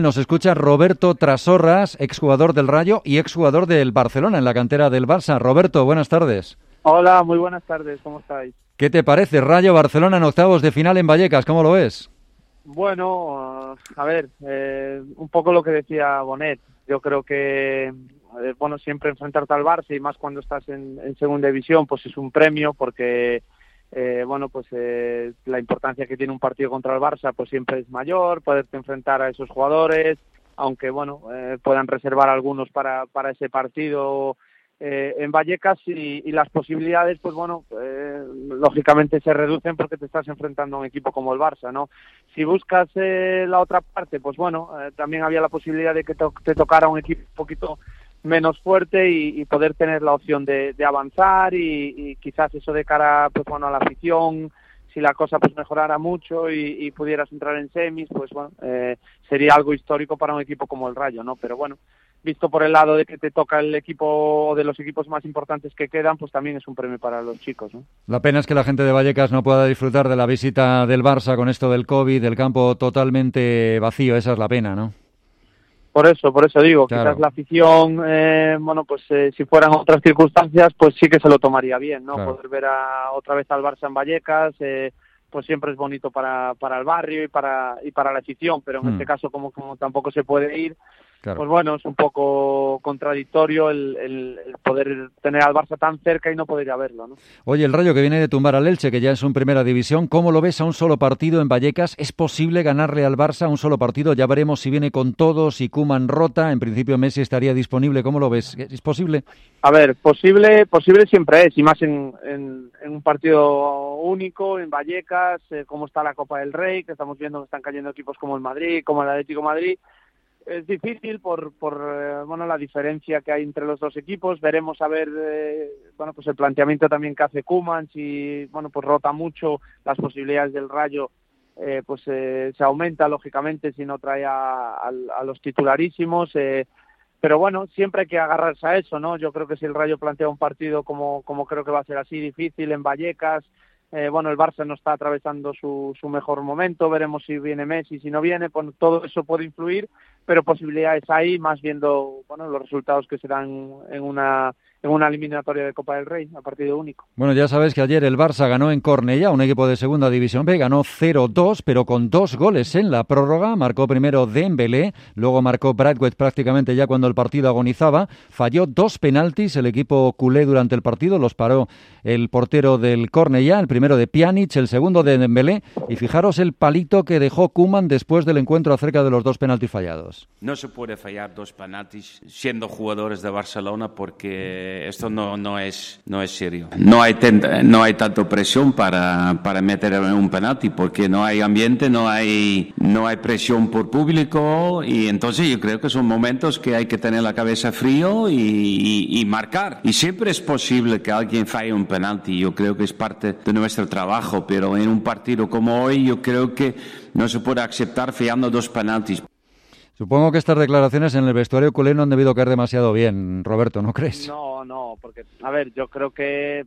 Nos escucha Roberto Trasorras, exjugador del Rayo y exjugador del Barcelona en la cantera del Barça. Roberto, buenas tardes. Hola, muy buenas tardes, ¿cómo estáis? ¿Qué te parece Rayo Barcelona en octavos de final en Vallecas? ¿Cómo lo ves? Bueno, a ver, un poco lo que decía Bonet. Yo creo que, bueno, siempre enfrentarte al Barça y más cuando estás en segunda división, pues es un premio porque, bueno, pues la importancia que tiene un partido contra el Barça, pues siempre es mayor, poderte enfrentar a esos jugadores, aunque, bueno, puedan reservar algunos para ese partido en Vallecas y las posibilidades, pues bueno, lógicamente se reducen porque te estás enfrentando a un equipo como el Barça, ¿no? Si buscas la otra parte, pues bueno, también había la posibilidad de que te tocara un equipo un poquito menos fuerte y poder tener la opción de avanzar y quizás eso de cara, pues bueno, a la afición, si la cosa pues mejorara mucho y pudieras entrar en semis, pues bueno, sería algo histórico para un equipo como el Rayo, ¿no? Pero bueno, visto por el lado de que te toca el equipo o de los equipos más importantes que quedan, pues también es un premio para los chicos, ¿no? La pena es que la gente de Vallecas no pueda disfrutar de la visita del Barça con esto del COVID, del campo totalmente vacío, esa es la pena, ¿no? Por eso digo, claro. Quizás la afición, bueno, pues si fueran otras circunstancias, pues sí que se lo tomaría bien, ¿no? Claro. Poder ver otra vez al Barça en Vallecas, pues siempre es bonito para el barrio y para la afición, pero en este caso como tampoco se puede ir, claro. Pues bueno, es un poco contradictorio el poder tener al Barça tan cerca y no poder ir a verlo, ¿no? Oye, el Rayo que viene de tumbar al Elche, que ya es un primera división, ¿cómo lo ves a un solo partido en Vallecas? ¿Es posible ganarle al Barça a un solo partido? Ya veremos si viene con todos, si Koeman rota, en principio Messi estaría disponible, ¿cómo lo ves? ¿Es posible? A ver, posible siempre es, y más en un partido único, en Vallecas, como está la Copa del Rey, que estamos viendo que están cayendo equipos como el Madrid, como el Atlético de Madrid. Es difícil por bueno, la diferencia que hay entre los dos equipos. Veremos a ver bueno, pues el planteamiento también que hace Koeman, si bueno, pues rota mucho, las posibilidades del Rayo pues se aumenta lógicamente si no trae a los titularísimos, pero bueno, siempre hay que agarrarse a eso, ¿no? Yo creo que si el Rayo plantea un partido como creo que va a ser así, difícil en Vallecas, bueno, el Barça no está atravesando su mejor momento, veremos si viene Messi, si no viene, pues todo eso puede influir, pero posibilidades hay, más viendo bueno, los resultados que se dan en una eliminatoria de Copa del Rey, a partido único. Bueno, ya sabes que ayer el Barça ganó en Cornellá, un equipo de Segunda División B, ganó 0-2, pero con 2 goles en la prórroga. Marcó primero Dembélé, luego marcó Braithwaite prácticamente ya cuando el partido agonizaba. Falló 2 penaltis el equipo culé durante el partido, los paró el portero del Cornellá, el primero de Pjanic, el segundo de Dembélé. Y fijaros el palito que dejó Koeman después del encuentro acerca de los 2 penaltis fallados. No se puede fallar 2 penaltis siendo jugadores de Barcelona porque esto no es serio. No hay tanta presión para meter un penalti porque no hay ambiente, no hay presión por público y entonces yo creo que son momentos que hay que tener la cabeza frío y marcar. Y siempre es posible que alguien falle un penalti, yo creo que es parte de nuestro trabajo, pero en un partido como hoy yo creo que no se puede aceptar fallando 2 penaltis. Supongo que estas declaraciones en el vestuario culé no han debido caer demasiado bien, Roberto, ¿no crees? No, porque, a ver, yo creo que,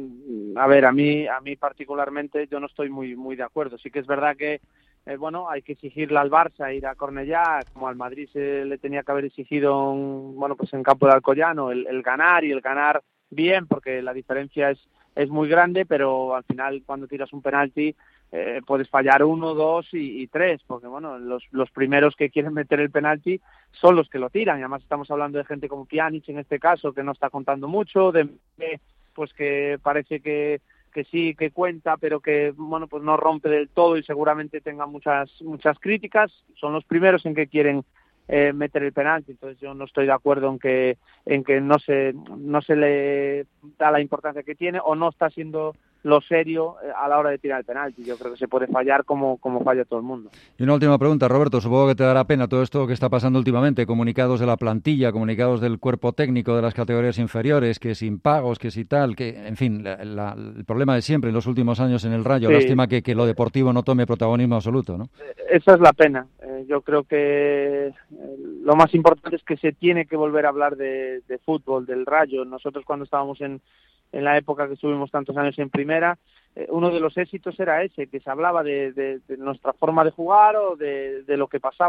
a ver, a mí particularmente yo no estoy muy de acuerdo. Sí que es verdad que, bueno, hay que exigirle al Barça ir a Cornellá, como al Madrid se le tenía que haber exigido, bueno, pues en campo de Alcoyano, el ganar y el ganar bien, porque la diferencia es muy grande, pero al final cuando tiras un penalti puedes fallar 1, 2 y 3, porque bueno, los primeros que quieren meter el penalti son los que lo tiran, y además estamos hablando de gente como Pjanic en este caso, que no está contando mucho, pues que parece que sí, que cuenta, pero que bueno, pues no rompe del todo y seguramente tenga muchas críticas. Son los primeros en que quieren meter el penalti, entonces yo no estoy de acuerdo en que no se le da la importancia que tiene o no está siendo lo serio a la hora de tirar el penalti. Yo creo que se puede fallar como falla todo el mundo. Y una última pregunta, Roberto, supongo que te dará pena todo esto que está pasando últimamente, comunicados de la plantilla, comunicados del cuerpo técnico de las categorías inferiores, que sin pagos, que si tal, que en fin, el problema de siempre en los últimos años en el Rayo. Sí. Lástima que lo deportivo no tome protagonismo absoluto, ¿no? Esa es la pena. Yo creo que lo más importante es que se tiene que volver a hablar de fútbol, del Rayo. Nosotros cuando estábamos en la época que estuvimos tantos años en primera, uno de los éxitos era ese, que se hablaba de nuestra forma de jugar o de lo que pasaba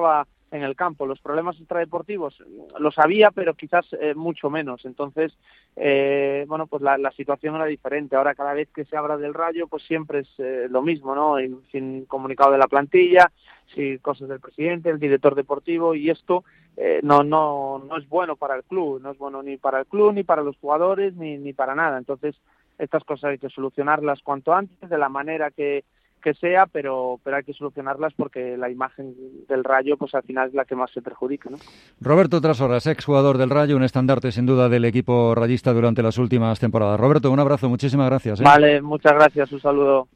en el campo. Los problemas extradeportivos los había, pero quizás mucho menos. Entonces, bueno, pues la situación era diferente. Ahora cada vez que se habla del Rayo, pues siempre es lo mismo, ¿no? Y sin comunicado de la plantilla, sin cosas del presidente, el director deportivo, y esto no es bueno para el club, no es bueno ni para el club, ni para los jugadores, ni para nada. Entonces, estas cosas hay que solucionarlas cuanto antes, de la manera que sea, pero hay que solucionarlas porque la imagen del Rayo pues al final es la que más se perjudica, ¿no? Roberto Trasoras, exjugador del Rayo, un estandarte sin duda del equipo rayista durante las últimas temporadas. Roberto, un abrazo, muchísimas gracias. Vale, muchas gracias, un saludo.